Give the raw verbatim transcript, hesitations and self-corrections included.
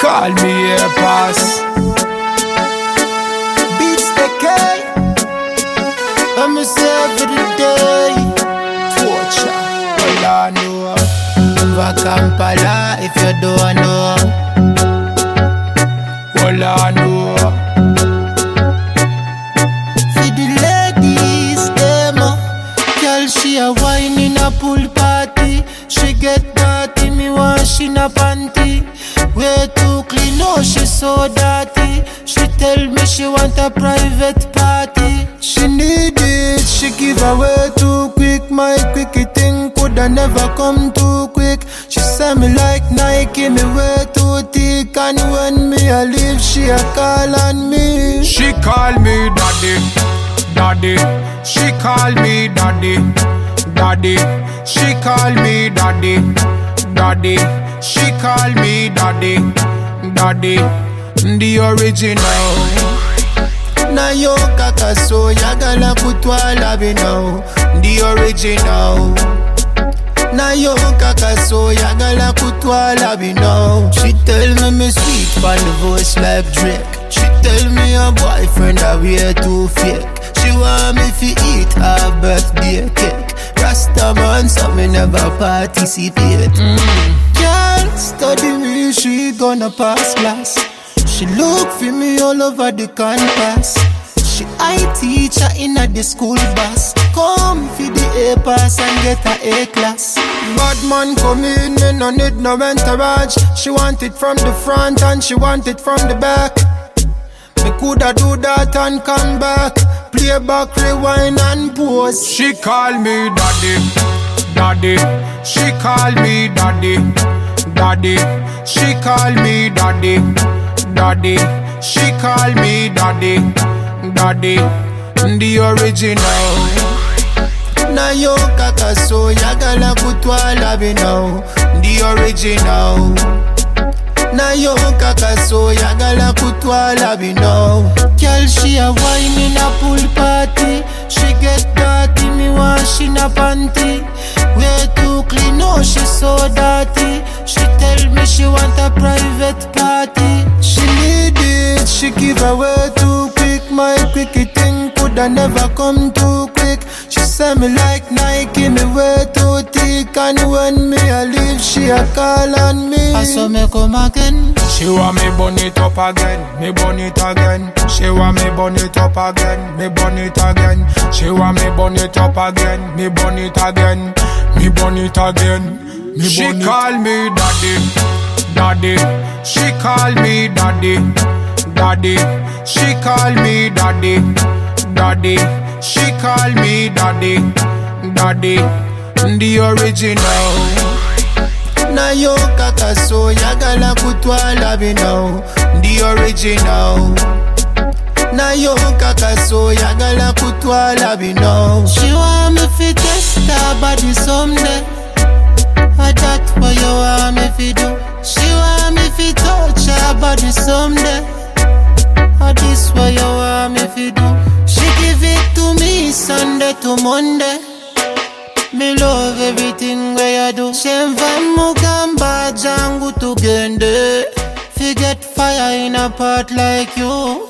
call me Air Pass. Beats the K. I'm a every day. Torture. Well, I know. Never Kampala if you don't know. Well, I know. For the ladies, them. Girl, she a wine in a pool party. She get dirty, me wash in a panty. Way too clean, oh she so dirty. She tell me she want a private party. She need it, she give away too quick. My quickie thing coulda never come too quick. She say me like Nike, me way too thick. And when me a leave, she a call on me. She call me daddy, daddy. She call me daddy, daddy. She call me daddy, daddy. She call me daddy, daddy. The original. Na yo kaka so yagala kutwala bino. The original. Na yo kaka so yagala kutwala bino. She tell me me sweet but the voice like Drake. She tell me her boyfriend a way too fake. She want me fi eat her birthday cake. Rasta man so me never participate. mm. Girl study me, she gonna pass class. She look for me all over the campus. She I teacher in a the school bus. Come for the A pass and get a A class. Bad man come in, me no need no entourage. She want it from the front and she want it from the back. Me coulda do that and come back. Play back, rewind and pause. She call me daddy, daddy. She call me daddy, daddy. She call me daddy, daddy. She call me daddy, daddy. The original. Na yo kaka so yagala kutwala bino. The original. Na yo kaka so yagala kutwala bino. Girl she a wine in a pool party. She get dirty, me wash in a panty. Way too clean, oh she so dirty. She tell me she want a private party. She need it, she give away too quick. My quickie thing coulda never come too quick. She say me like Nike, me way too thick. And when me a leave, she a call on me. I saw me come again. She want me burn it up again, me burn it again. She want me burn it up again, me burn it again. She want me burn it up again, me burn it again, me burn it again. Me she burn call it. Me daddy, daddy. She call me daddy, daddy. She call me daddy, daddy. She call me daddy, daddy. The original. Na yo kaka so yagala kutwala bino. The original. Na yo kaka so yagala kutwala bino. She want me fi test her body someday. I that what you want me fi do. She want me fi touch her body someday. I this what you want me fi do. She give it to me Sunday to Monday. Me love everything where you do. Shemva mugamba jangu tugende. Forget fire in a pot like you.